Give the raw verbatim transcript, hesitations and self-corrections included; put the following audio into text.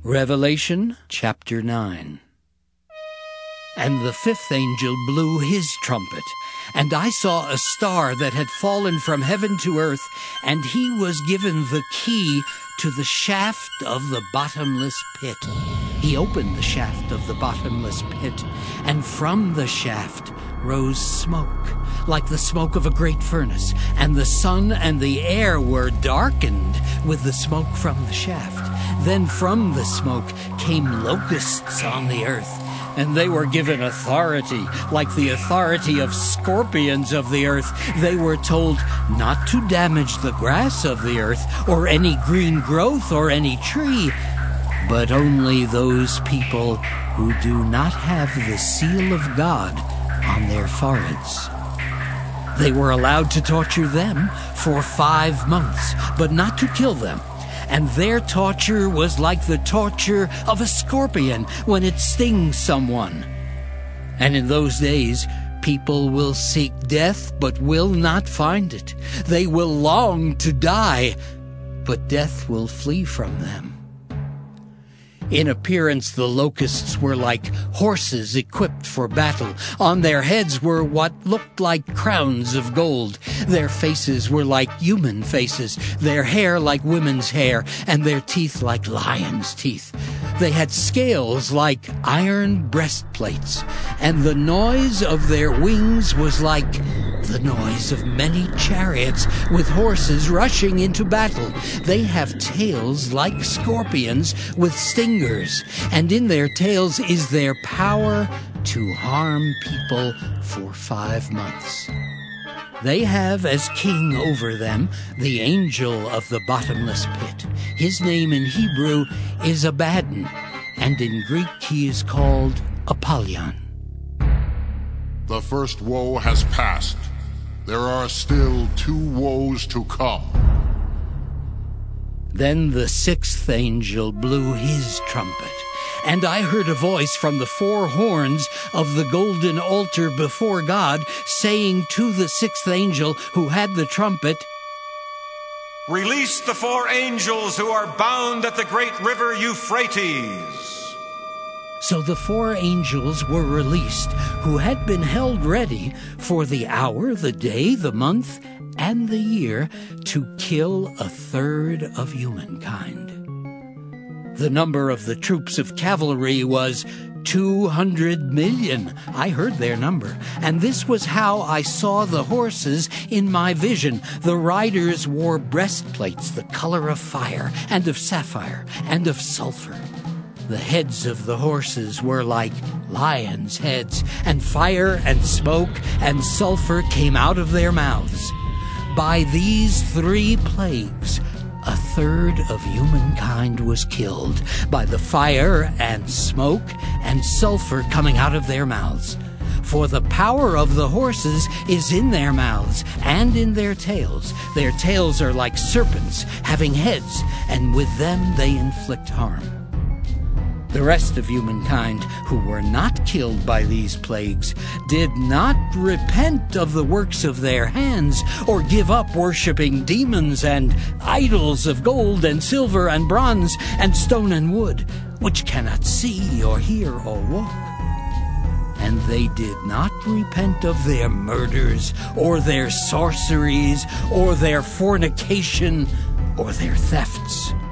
Revelation chapter nine. And the fifth angel blew his trumpet, and I saw a star that had fallen from heaven to earth, and he was given the key to the shaft of the bottomless pit. He opened the shaft of the bottomless pit, and from the shaft rose smoke, like the smoke of a great furnace, and the sun and the air were darkened with the smoke from the shaft. Then from the smoke came locusts on the earth, and they were given authority, like the authority of scorpions of the earth. They were told not to damage the grass of the earth, or any green growth, or any tree, but only those people who do not have the seal of God on their foreheads. They were allowed to torture them for five months, but not to kill them. And their torture was like the torture of a scorpion when it stings someone. And in those days, people will seek death, but will not find it. They will long to die, but death will flee from them. In appearance, the locusts were like horses equipped for battle. On their heads were what looked like crowns of gold. Their faces were like human faces, their hair like women's hair, and their teeth like lions' teeth. They had scales like iron breastplates, and the noise of their wings was like the noise of many chariots with horses rushing into battle. They have tails like scorpions with stingers, and in their tails is their power to harm people for five months. They have as king over them the angel of the bottomless pit. His name in Hebrew is Abaddon, and in Greek he is called Apollyon. The first woe has passed. There are still two woes to come. Then the sixth angel blew his trumpet, and I heard a voice from the four horns of the golden altar before God, saying to the sixth angel who had the trumpet, "Release the four angels who are bound at the great river Euphrates." So the four angels were released, who had been held ready for the hour, the day, the month, and the year, to kill a third of humankind. The number of the troops of cavalry was two hundred million. I heard their number, and this was how I saw the horses in my vision. The riders wore breastplates the color of fire, and of sapphire, and of sulfur. The heads of the horses were like lions' heads, and fire and smoke and sulfur came out of their mouths. By these three plagues, a third of humankind was killed, by the fire and smoke and sulfur coming out of their mouths. For the power of the horses is in their mouths and in their tails. Their tails are like serpents, having heads, and with them they inflict harm. The rest of humankind who were not killed by these plagues did not repent of the works of their hands, or give up worshipping demons and idols of gold and silver and bronze and stone and wood, which cannot see or hear or walk. And they did not repent of their murders, or their sorceries, or their fornication, or their thefts.